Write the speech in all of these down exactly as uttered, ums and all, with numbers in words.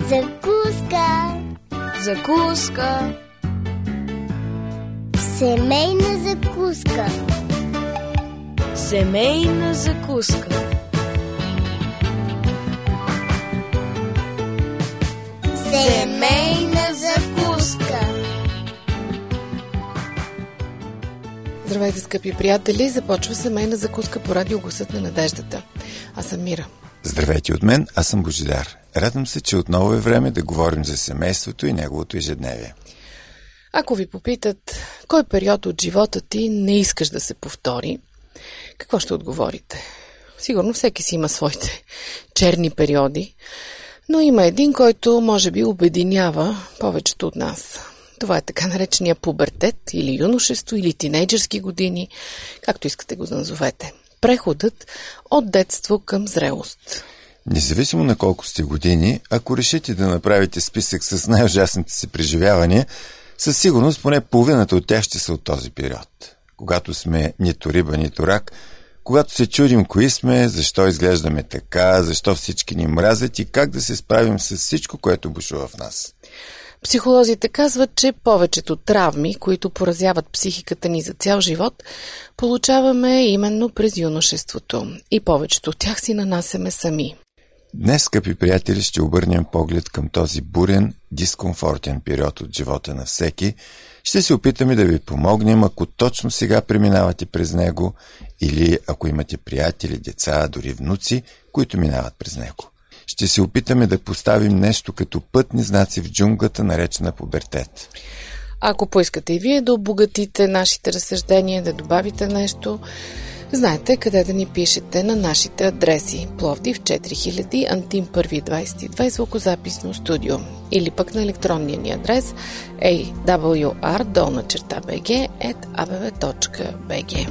Закуска. Закуска. Семейна закуска. Семейна закуска. Семейна закуска. Здравейте, скъпи приятели! Започва семейна закуска по радио Гласът на надеждата. Аз съм Мира. Здравейте от мен, аз съм Божидар. Радвам се, че отново е време да говорим за семейството и неговото ежедневие. Ако ви попитат, кой период от живота ти не искаш да се повтори, какво ще отговорите? Сигурно всеки си има своите черни периоди, но има един, който може би обединява повечето от нас. Това е така наречения пубертет или юношество или тинейджърски години, както искате го да назовете. Преходът от детство към зрелост. Независимо на колко сте години, ако решите да направите списък с най-ужасните си преживявания, със сигурност поне половината от тях ще са от този период. Когато сме нито риба, нито рак, когато се чудим кои сме, защо изглеждаме така, защо всички ни мразят и как да се справим с всичко, което бушува в нас. Психолозите казват, че повечето травми, които поразяват психиката ни за цял живот, получаваме именно през юношеството и повечето от тях си нанасяме сами. Днес, скъпи приятели, ще обърнем поглед към този бурен, дискомфортен период от живота на всеки. Ще се опитаме да ви помогнем, ако точно сега преминавате през него или ако имате приятели, деца, дори внуци, които минават през него. Ще се опитаме да поставим нещо като пътни знаци в джунглата, наречена пубертет. Ако поискате и вие да обогатите нашите разсъждения, да добавите нещо, знаете къде да ни пишете на нашите адреси. Пловдив четири хиляди, Антим първи двадесет и две, звукозаписно студио. Или пък на електронния ни адрес ей дабъл ю ар долна черта би джи ет а бе ве точка би джи.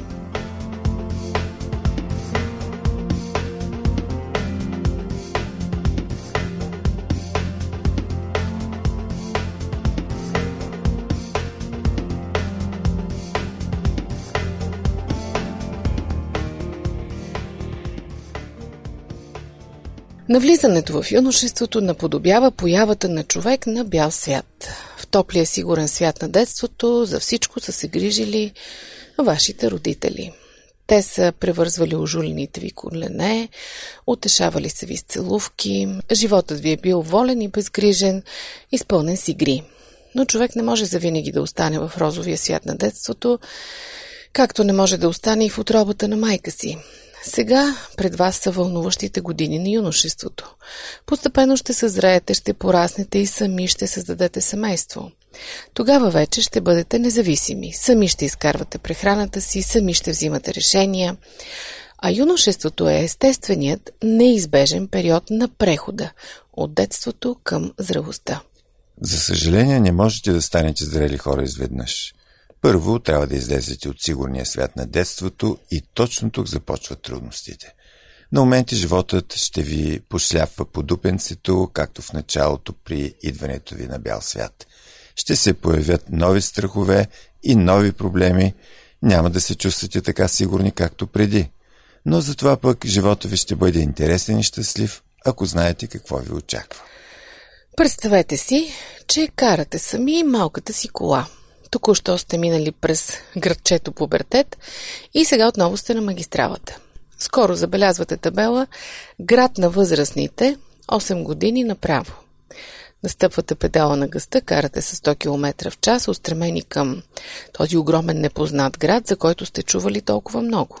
Навлизането в юношеството наподобява появата на човек на бял свят. В топлия сигурен свят на детството за всичко са се грижили вашите родители. Те са превързвали ужулените ви колене, утешавали се ви с целувки, животът ви е бил волен и безгрижен, изпълнен с игри. Но човек не може завинаги да остане в розовия свят на детството, както не може да остане и в утробата на майка си. Сега пред вас са вълнуващите години на юношеството. Постепенно ще съзреете, ще пораснете и сами ще създадете семейство. Тогава вече ще бъдете независими. Сами ще изкарвате прехраната си, сами ще взимате решения. А юношеството е естественият, неизбежен период на прехода от детството към зрелостта. За съжаление, не можете да станете зрели хора изведнъж. Първо, трябва да излезете от сигурния свят на детството и точно тук започват трудностите. На моменти животът ще ви пошляпва по дупенцето, както в началото при идването ви на бял свят. Ще се появят нови страхове и нови проблеми, няма да се чувствате така сигурни, както преди. Но затова пък живота ви ще бъде интересен и щастлив, ако знаете какво ви очаква. Представете си, че карате сами малката си кола. Току-що сте минали през градчето пубертет и сега отново сте на магистралата. Скоро забелязвате табела "Град на възрастните, осем години направо". Настъпвате педала на газта, карате с сто километра в час, устремени към този огромен непознат град, за който сте чували толкова много.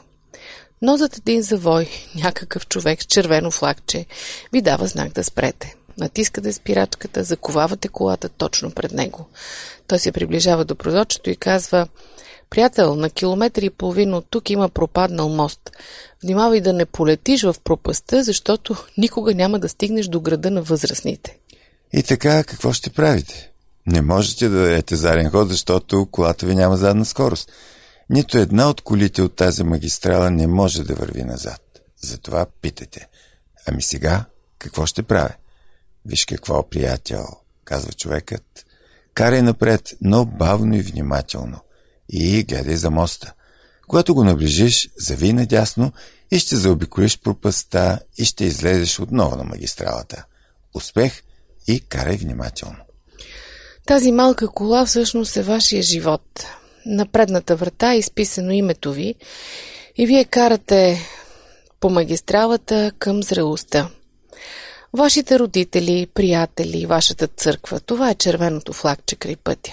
Но зад един завой някакъв човек с червено флагче ви дава знак да спрете. Натискате спирачката, заковавате колата точно пред него. Той се приближава до прозорчето и казва: "Приятел, на километър и половина от тук има пропаднал мост. Внимавай да не полетиш в пропастта, защото никога няма да стигнеш до града на възрастните." И така, какво ще правите? Не можете да дадете заден ход, защото колата ви няма задна скорост. Нито една от колите от тази магистрала не може да върви назад. Затова питате: "Ами сега, какво ще правя?" "Виж какво, приятел", казва човекът. "Карай напред, но бавно и внимателно. И гледай за моста. Когато го наближиш, завий надясно и ще заобиколиш пропастта и ще излезеш отново на магистралата. Успех и карай внимателно. Тази малка кола всъщност е вашия живот. На предната врата е изписано името ви и вие карате по магистралата към зрелостта. Вашите родители, приятели, вашата църква, това е червеното флагче край пътя.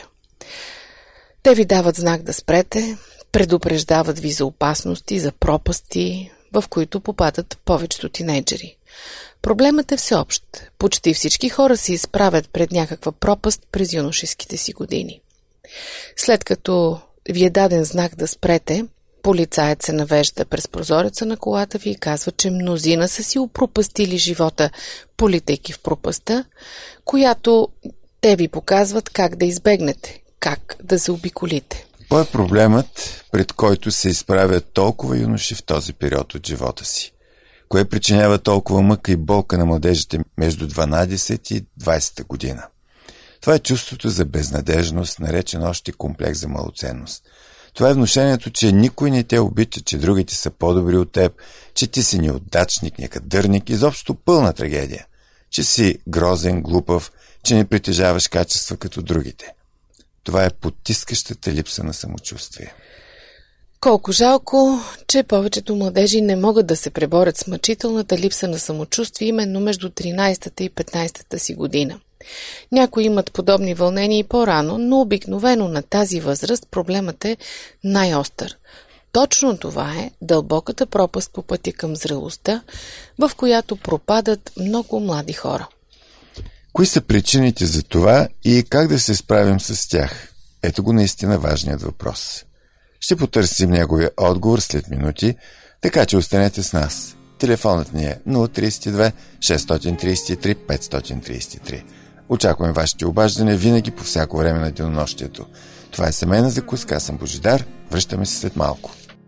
Те ви дават знак да спрете, предупреждават ви за опасности, за пропасти, в които попадат повечето тинейджери. Проблемът е всеобщ. Почти всички хора се изправят пред някаква пропаст през юношеските си години. След като ви е даден знак да спрете, полицаят се навежда през прозореца на колата ви и казва, че мнозина са си опропастили живота, политейки в пропаста, която те ви показват как да избегнете, как да заобиколите. Кой е проблемът, пред който се изправят толкова юноши в този период от живота си? Кое причинява толкова мъка и болка на младежите между дванадесет и двадесета година? Това е чувството за безнадежност, наречен още комплекс за малоценност. Това е внушението, че никой не те обича, че другите са по-добри от теб, че ти си неудачник, некадърник, изобщо пълна трагедия, че си грозен, глупав, че не притежаваш качества като другите. Това е потискащата липса на самочувствие. Колко жалко, че повечето младежи не могат да се преборят с мъчителната липса на самочувствие именно между тринадесетата и петнадесетата си година. Някои имат подобни вълнения и по-рано, но обикновено на тази възраст проблемът е най-остър. Точно това е дълбоката пропаст по пътя към зрелостта, в която пропадат много млади хора. Кои са причините за това и как да се справим с тях? Ето го наистина важният въпрос. Ще потърсим неговия отговор след минути, така че останете с нас. Телефонът ни е нула три две шест три три пет три три. Очакваме вашите обаждания винаги по всяко време на денонощието. Това е Семейна закуска, аз съм Божидар. Връщаме се след малко.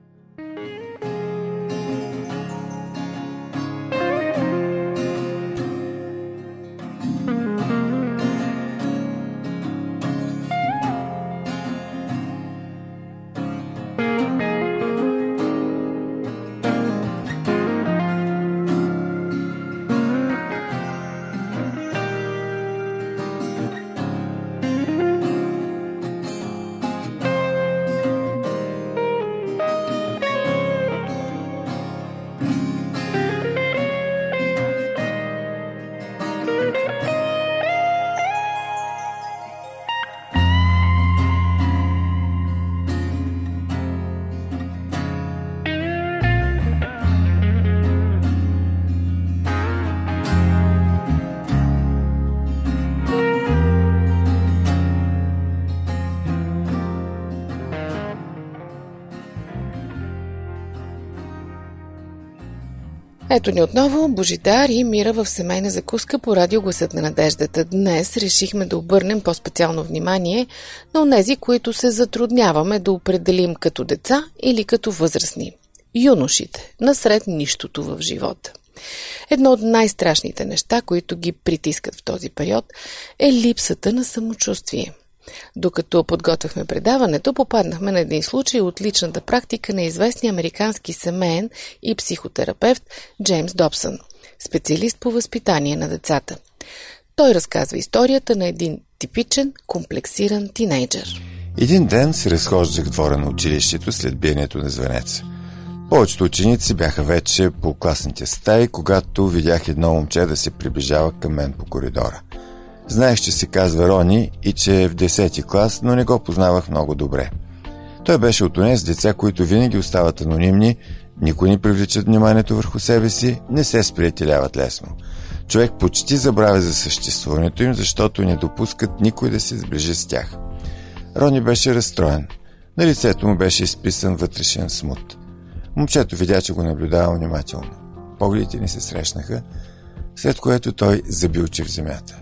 Ето ни отново Божидар и Мира в Семейна закуска по радио Гласът на надеждата. Днес решихме да обърнем по-специално внимание на онези, които се затрудняваме да определим като деца или като възрастни. Юношите, насред нищото в живота. Едно от най-страшните неща, които ги притискат в този период, е липсата на самочувствие. Докато подготвяхме предаването, попаднахме на един случай от личната практика на известния американски семеен и психотерапевт Джеймс Добсън, специалист по възпитание на децата. Той разказва историята на един типичен комплексиран тинейджър. Един ден се разхождах в двора на училището след биенето на звънеца. Повечето ученици бяха вече по класните стаи, когато видях едно момче да се приближава към мен по коридора. Знаех, че се казва Рони и че е в десети клас, но не го познавах много добре. Той беше от онези деца, които винаги остават анонимни, никой не привличат вниманието върху себе си, не се сприятеляват лесно. Човек почти забравя за съществуването им, защото не допускат никой да се сближи с тях. Рони беше разстроен. На лицето му беше изписан вътрешен смут. Момчето видя, че го наблюдава внимателно. Погледите ни се срещнаха, след което той заби очи в земята.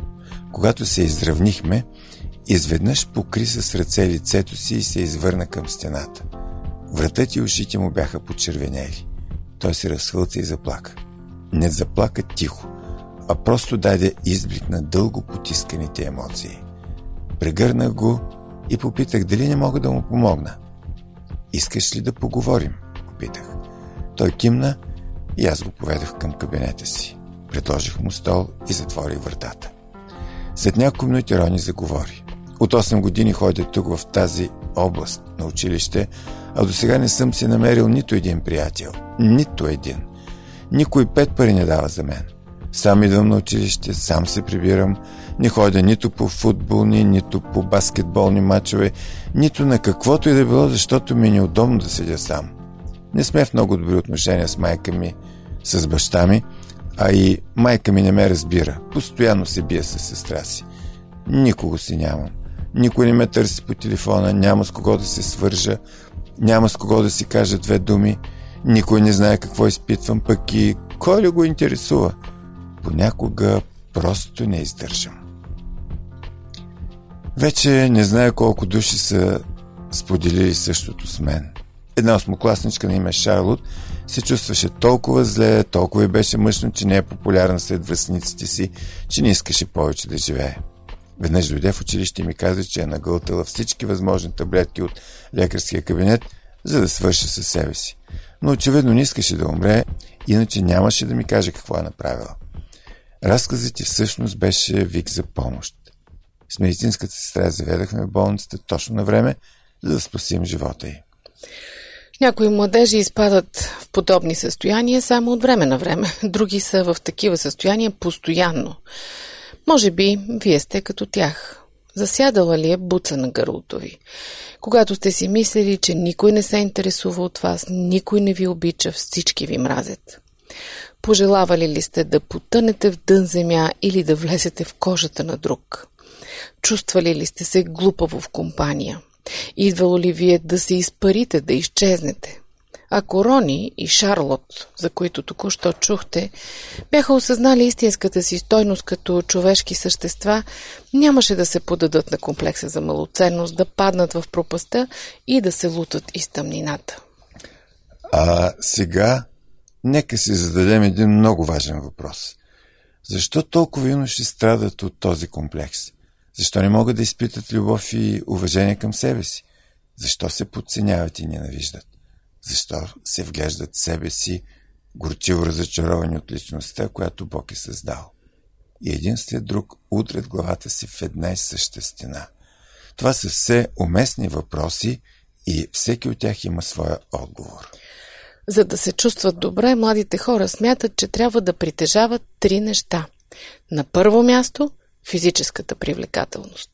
Когато се изравнихме, изведнъж покри с ръце лицето си и се извърна към стената. Вратът и ушите му бяха почервенели. Той се разхълца и заплака. Не заплака тихо, а просто даде изблик на дълго потисканите емоции. Прегърнах го и попитах дали не мога да му помогна. Искаш ли да поговорим? Попитах. Той кимна и аз го поведох към кабинета си. Предложих му стол и затворих вратата. След няколко минути Рони заговори. От осем години ходя тук в тази област на училище, а до сега не съм си намерил нито един приятел. Нито един. Никой пет пари не дава за мен. Сам идвам на училище, сам се прибирам, не ходя нито по футболни, нито по баскетболни мачове, нито на каквото и да било, защото ми е неудобно да седя сам. Не сме в много добри отношения с майка ми, с баща ми, а и майка ми не ме разбира. Постоянно се бие с сестра си. Никого си нямам. Никой не ме търси по телефона, няма с кого да се свържа, няма с кого да си кажа две думи, никой не знае какво изпитвам, пък и кой ли го интересува. Понякога просто не издържам. Вече не знае колко души са споделили същото с мен. Една осмокласничка на име Шарлот се чувстваше толкова зле, толкова и беше мъчно, че не е популярна сред връстниците си, че не искаше повече да живее. Веднъж дойде в училище и ми каза, че е нагълтала всички възможни таблетки от лекарския кабинет, за да свърши със себе си. Но очевидно не искаше да умре, иначе нямаше да ми каже какво е направила. Разказът ти всъщност беше вик за помощ. С медицинската сестра заведахме в болницата точно на време, за да спасим живота й. Някои младежи изпадат в подобни състояния само от време на време. Други са в такива състояния постоянно. Може би вие сте като тях. Засядала ли е буца на гърлото ви? Когато сте си мислили, че никой не се интересува от вас, никой не ви обича, всички ви мразят. Пожелавали ли сте да потънете в дън земя или да влезете в кожата на друг? Чувствали ли сте се глупаво в компания? Идвало ли вие да се изпарите, да изчезнете? Ако Рони и Шарлот, за които току-що чухте, бяха осъзнали истинската си стойност като човешки същества, нямаше да се подадат на комплекса за малоценност, да паднат в пропастта и да се лутат из тъмнината. А сега нека си зададем един много важен въпрос. Защо толкова юноши страдат от този комплекс? Защо не могат да изпитат любов и уважение към себе си? Защо се подценяват и ненавиждат? Защо се вглеждат себе си, горчиво разочаровани от личността, която Бог е създал? И един след друг удрят главата си в една и съща стена. Това са все уместни въпроси и всеки от тях има своя отговор. За да се чувстват добре, младите хора смятат, че трябва да притежават три неща. На първо място – физическата привлекателност.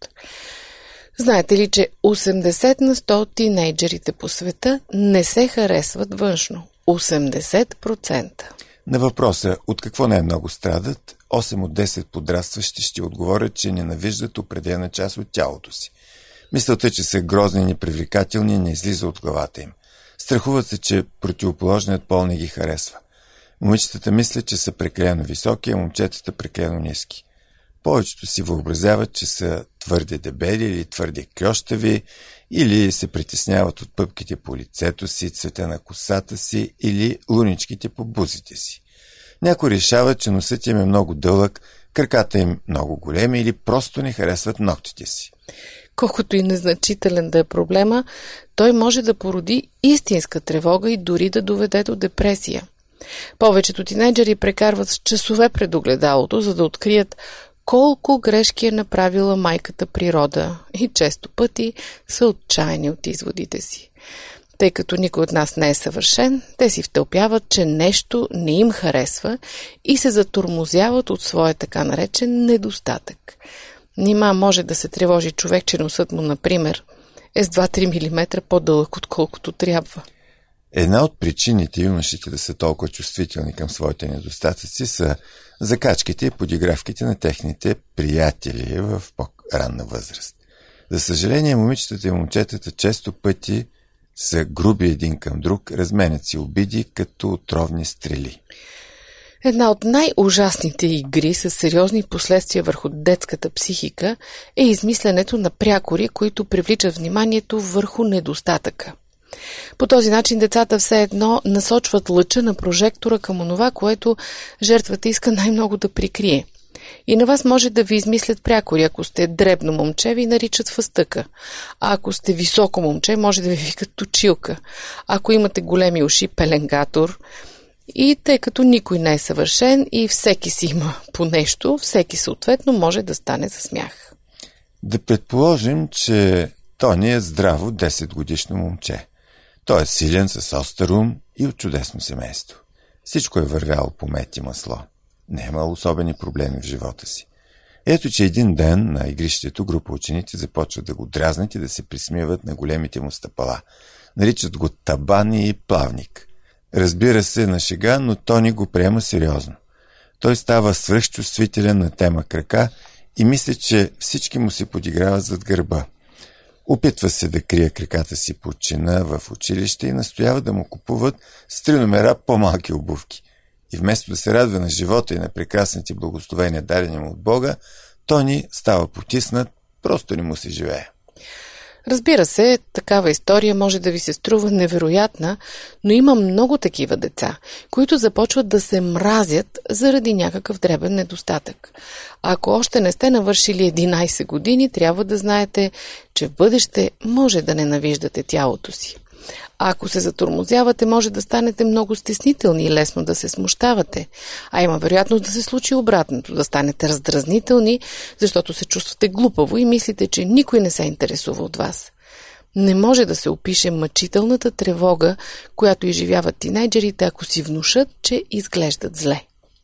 Знаете ли, че осемдесет на сто от тинейджерите по света не се харесват външно? осемдесет процента. На въпроса от какво най-много страдат, осем от десет подрастващи ще отговорят, че ненавиждат определена част от тялото си. Мисълта, че са грозни и непривлекателни, не излиза от главата им. Страхуват се, че противоположният пол не ги харесва. Момичетата мислят, че са прекалено високи, а момчетата прекалено ниски. Повечето си въобразяват, че са твърде дебели или твърде клющави, или се притесняват от пъпките по лицето си, цвета на косата си или луничките по бузите си. Някои решават, че носът им е много дълъг, краката им много големи или просто не харесват ногтите си. Колкото и незначителен да е проблема, той може да породи истинска тревога и дори да доведе до депресия. Повечето тинейджери прекарват с часове пред огледалото, за да открият колко грешки е направила майката природа и често пъти са отчаяни от изводите си. Тъй като никой от нас не е съвършен, те си втълпяват, че нещо не им харесва и се затормозяват от своя така наречен недостатък. Нима може да се тревожи човек, че носът му, например, е с два-три милиметра по-дълъг, отколкото трябва. Една от причините юношите да са толкова чувствителни към своите недостатъци са закачките и подигравките на техните приятели в по-ранна възраст. За съжаление, момичетата и момчетата често пъти са груби един към друг, разменят си обиди като отровни стрели. Една от най-ужасните игри с сериозни последствия върху детската психика е измисленето на прякори, които привличат вниманието върху недостатъка. По този начин децата все едно насочват лъча на прожектора към онова, което жертвата иска най-много да прикрие. И на вас може да ви измислят прякори. Ако сте дребно момче, ви наричат фъстъка. А ако сте високо момче, може да ви викат точилка. Ако имате големи уши, пеленгатор. И тъй като никой не е съвършен и всеки си има по нещо, всеки съответно може да стане за смях. Да предположим, че Тони е здраво десетгодишно момче. Той е силен, с остър ум и от чудесно семейство. Всичко е вървяло по мед и масло. Не е имал особени проблеми в живота си. Ето, че един ден на игрището група ученици започват да го дразнат и да се присмиват на големите му стъпала. Наричат го табан и плавник. Разбира се, на шега, но Тони го приема сериозно. Той става свръхчувствителен на тема крака и мисля, че всички му се подиграват зад гърба. Опитва се да крие краката си под чина в училище и настоява да му купуват с три номера по-малки обувки. И вместо да се радва на живота и на прекрасните благословения, дадени му от Бога, Тони става потиснат, просто не му се живее. Разбира се, такава история може да ви се струва невероятна, но има много такива деца, които започват да се мразят заради някакъв дребен недостатък. А ако още не сте навършили единайсет години, трябва да знаете, че в бъдеще може да ненавиждате тялото си. А ако се затормозявате, може да станете много стеснителни и лесно да се смущавате. А има вероятност да се случи обратното, да станете раздразнителни, защото се чувствате глупаво и мислите, че никой не се интересува от вас. Не може да се опише мъчителната тревога, която изживяват тинейджерите, ако си внушат, че изглеждат зле.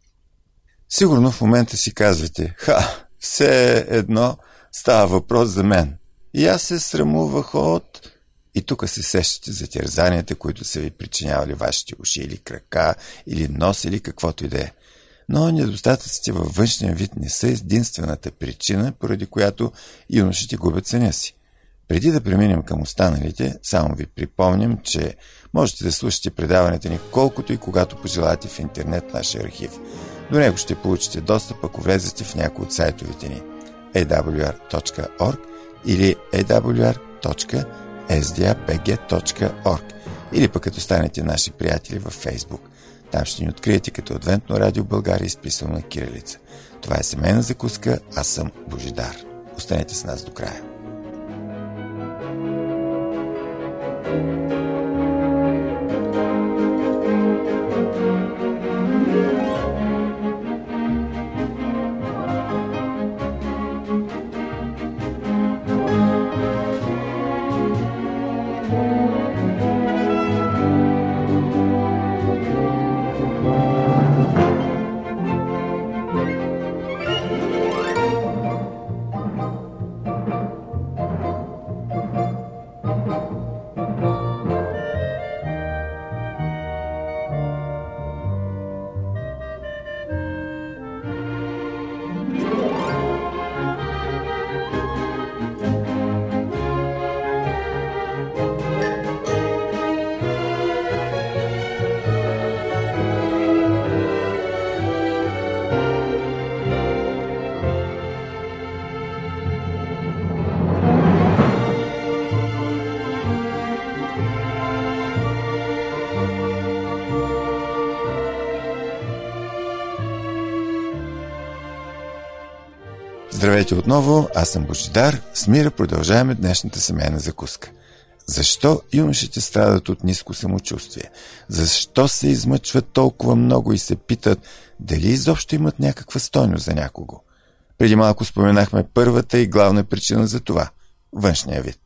Сигурно в момента си казвате: ха, все едно става въпрос за мен. И аз се срамувах от... И тук се сещате за терзанията, които са ви причинявали вашите уши или крака, или нос, или каквото и да е. Но недостатъците във външния вид не са единствената причина, поради която юношите губят съня си. Преди да преминем към останалите, само ви припомням, че можете да слушате предаването ни колкото и когато пожелаете в интернет нашия архив. До него ще получите достъп, ако влезете в някои от сайтовете ни ей дабъл ю ар точка орг или ей дабъл ю ар точка ес ди ей би джи точка орг или пък като станете наши приятели във Фейсбук. Там ще ни откриете като Адвентно радио България, изписано на кирилица. Това е семейна закуска, аз съм Божидар. Останете с нас до края. Здравейте отново, аз съм Божидар. С мира продължаваме днешната семейна закуска. Защо юношите страдат от ниско самочувствие? Защо се измъчват толкова много и се питат дали изобщо имат някаква стойност за някого? Преди малко споменахме първата и главна причина за това – външния вид.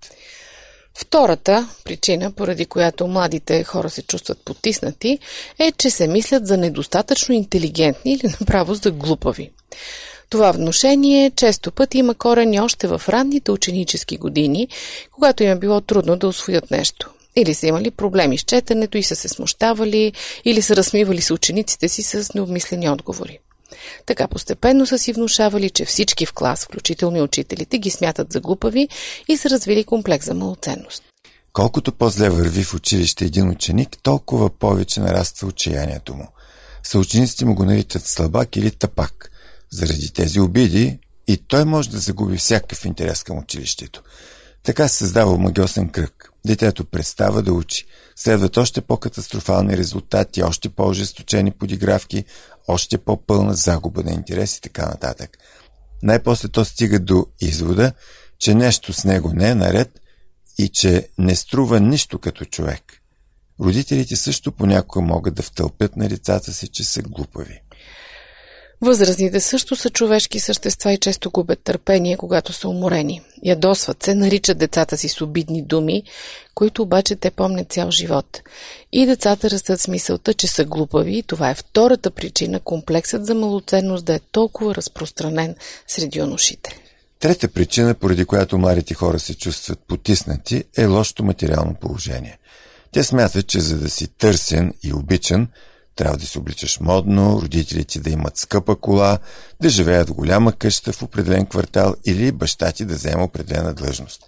Втората причина, поради която младите хора се чувстват потиснати, е, че се мислят за недостатъчно интелигентни или направо за глупави. Това внушение често пъти има корени още в ранните ученически години, когато им е било трудно да усвоят нещо. Или са имали проблеми с четенето и са се смущавали, или са разсмивали с учениците си с необмислени отговори. Така постепенно са си внушавали, че всички в клас, включително и учителите, ги смятат за глупави и са развили комплекс за малоценност. Колкото по-зле върви в училище един ученик, толкова повече нараства отчаянието му. Съучениците му го наричат слабак или тъпак. Заради тези обиди и той може да загуби всякакъв интерес към училището. Така се създава омагьосен кръг. Детето престава да учи. Следват още по-катастрофални резултати, още по-ожесточени подигравки, още по-пълна загуба на интерес и така нататък. Най-после то стига до извода, че нещо с него не е наред и че не струва нищо като човек. Родителите също понякога могат да втълпят на децата си, че са глупави. Възрастните също са човешки същества и често губят търпение, когато са уморени. Ядосват се, наричат децата си с обидни думи, които обаче те помнят цял живот. И децата растат с мисълта, че са глупави и това е втората причина комплексът за малоценност да е толкова разпространен сред юношите. Трета причина, поради която младите хора се чувстват потиснати, е лошото материално положение. Те смятат, че за да си търсен и обичан, трябва да се обличаш модно, родителите да имат скъпа кола, да живеят в голяма къща в определен квартал или баща ти да взема определена длъжност.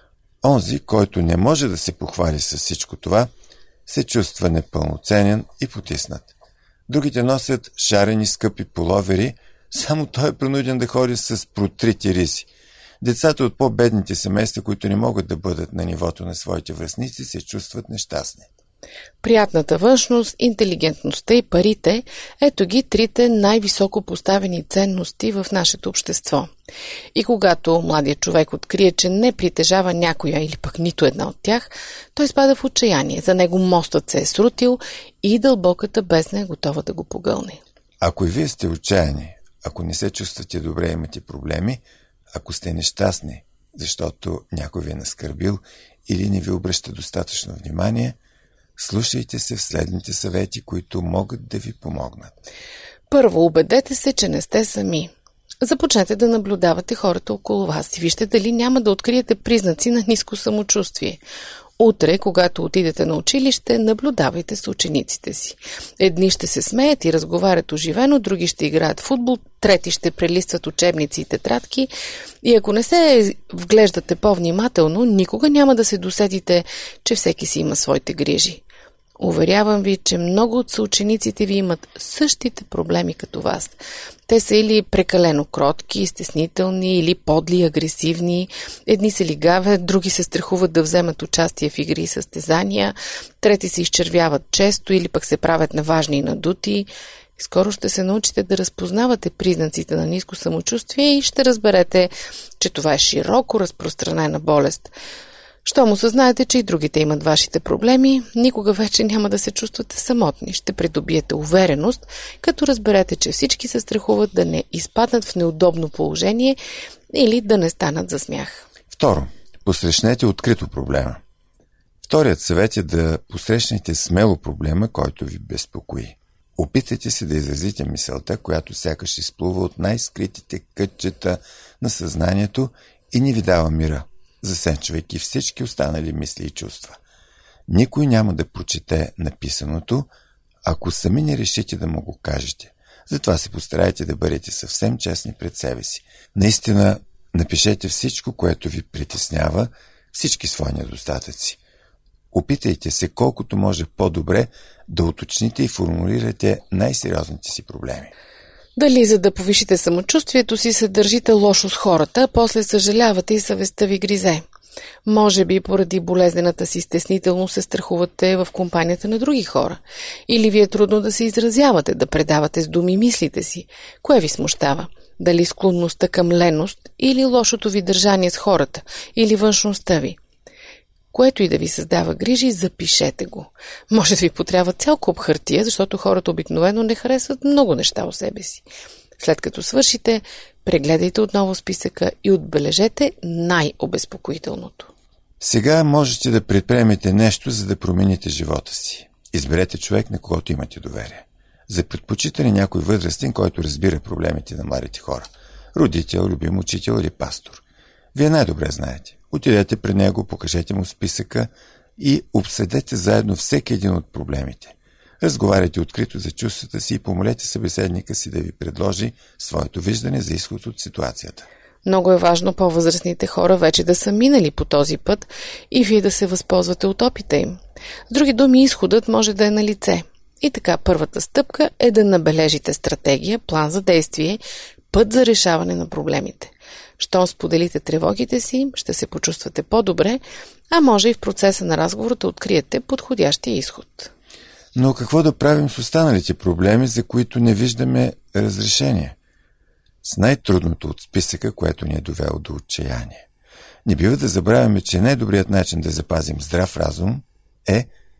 Онзи, който не може да се похвали с всичко това, се чувства непълноценен и потиснат. Другите носят шарени скъпи половери, само той е принуден да ходи с протрити ризи. Децата от по-бедните семейства, които не могат да бъдат на нивото на своите връстници, се чувстват нещастни. Приятната външност, интелигентността и парите – ето ги трите най-високо поставени ценности в нашето общество. И когато младият човек открие, че не притежава някоя или пък нито една от тях, той спада в отчаяние. За него мостът се е срутил и дълбоката бездна е готова да го погълне. Ако и вие сте отчаяни, ако не се чувствате добре, имате проблеми, ако сте нещастни, защото някой ви е наскърбил или не ви обръща достатъчно внимание, слушайте се в следните съвети, които могат да ви помогнат. Първо, убедете се, че не сте сами. Започнете да наблюдавате хората около вас и вижте дали няма да откриете признаци на ниско самочувствие. Утре, когато отидете на училище, наблюдавайте с учениците си. Едни ще се смеят и разговарят оживено, други ще играят в футбол, трети ще прелистват учебници и тетрадки. И ако не се вглеждате по-внимателно, никога няма да се досетите, че всеки си има своите грижи. Уверявам ви, че много от съучениците ви имат същите проблеми като вас. Те са или прекалено кротки, стеснителни, или подли, агресивни. Едни се лигавят, други се страхуват да вземат участие в игри и състезания, трети се изчервяват често или пък се правят наважни и надути. Скоро ще се научите да разпознавате признаците на ниско самочувствие и ще разберете, че това е широко разпространена болест. Щом осъзнаете, че и другите имат вашите проблеми, никога вече няма да се чувствате самотни. Ще придобиете увереност, като разберете, че всички се страхуват да не изпаднат в неудобно положение или да не станат за смях. Второ, посрещнете открито проблема. Вторият съвет е да посрещнете смело проблема, който ви безпокои. Опитайте се да изразите мисълта, която сякаш изплува от най-скритите кътчета на съзнанието и не ви дава мира, засенчвайки всички останали мисли и чувства. Никой няма да прочете написаното, ако сами не решите да му го кажете. Затова се постарайте да бъдете съвсем честни пред себе си. Наистина, напишете всичко, което ви притеснява, всички свои недостатъци. Опитайте се колкото може по-добре да уточните и формулирате най-сериозните си проблеми. Дали за да повишите самочувствието си се държите лошо с хората, а после съжалявате и съвестта ви гризе. Може би поради болезнената си стеснителност се страхувате в компанията на други хора. Или ви е трудно да се изразявате, да предавате с думи мислите си. Кое ви смущава? Дали склонността към леност или лошото ви държание с хората, или външността ви? Което и да ви създава грижи, запишете го. Може да ви потрябва цял куп хартия, защото хората обикновено не харесват много неща о себе си. След като свършите, прегледайте отново списъка и отбележете най-обезпокоителното. Сега можете да предприемете нещо, за да промените живота си. Изберете човек, на когото имате доверие. За предпочитане някой възрастен, който разбира проблемите на младите хора. Родител, любим учител или пастор. Вие най-добре знаете. Отидете при него, покажете му списъка и обсъдете заедно всеки един от проблемите. Разговаряйте открито за чувствата си и помолете събеседника си да ви предложи своето виждане за изход от ситуацията. Много е важно по-възрастните хора вече да са минали по този път и вие да се възползвате от опита им. С други думи, изходът може да е на лице. И така, първата стъпка е да набележите стратегия, план за действие, път за решаване на проблемите. Щом споделите тревогите си, ще се почувствате по-добре, а може и в процеса на разговор да откриете подходящия изход. Но какво да правим с останалите проблеми, за които не виждаме разрешение? С най-трудното от списъка, което ни е довело до отчаяние. Не бива да забравяме, че най-добрият начин да запазим здрав разум е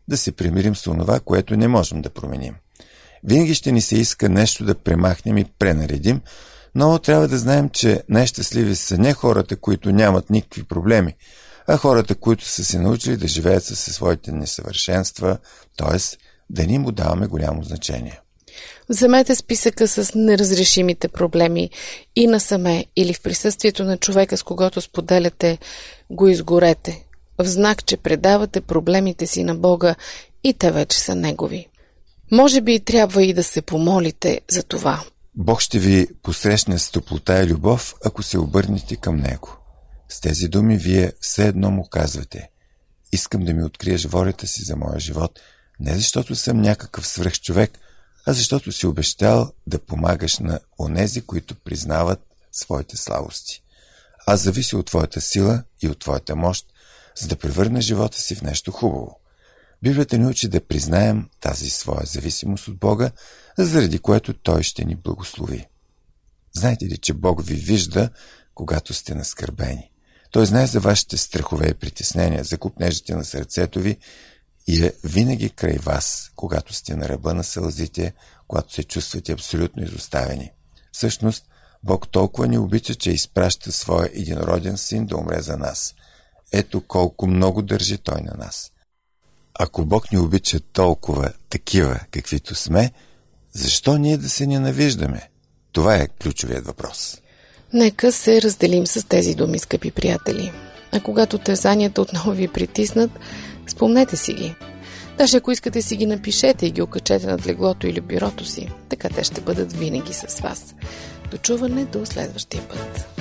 да се примирим с онова, което не можем да променим. Винаги ще ни се иска нещо да премахнем и пренаредим, но трябва да знаем, че най-щастливи са не хората, които нямат никакви проблеми, а хората, които са се научили да живеят със своите несъвършенства, т.е. да ни му даваме голямо значение. Вземете списъка с неразрешимите проблеми и насаме или в присъствието на човека, с когото споделяте, го изгорете, в знак, че предавате проблемите си на Бога и те вече са Негови. Може би трябва и да се помолите за това. Бог ще ви посрещне с топлота и любов, ако се обърнете към Него. С тези думи вие все едно му казвате: искам да ми откриеш волята си за моя живот, не защото съм някакъв свръхчовек, а защото си обещал да помагаш на онези, които признават своите слабости. Аз зависи от твоята сила и от твоята мощ, за да превърна живота си в нещо хубаво. Библията ни учи да признаем тази своя зависимост от Бога, заради което Той ще ни благослови. Знаете ли, че Бог ви вижда, когато сте наскърбени? Той знае за вашите страхове и притеснения, за копнежите на сърцето ви и е винаги край вас, когато сте на ръба на сълзите, когато се чувствате абсолютно изоставени. Всъщност, Бог толкова ни обича, че изпраща своя единороден син да умре за нас. Ето колко много държи Той на нас. Ако Бог ни обича толкова такива, каквито сме, защо ние да се ненавиждаме? Това е ключовият въпрос. Нека се разделим с тези думи, скъпи приятели. А когато тързанията отново ви притиснат, спомнете си ги. Даже ако искате, си ги напишете и ги окачете над леглото или бюрото си. Така те ще бъдат винаги с вас. До чуване до следващия път.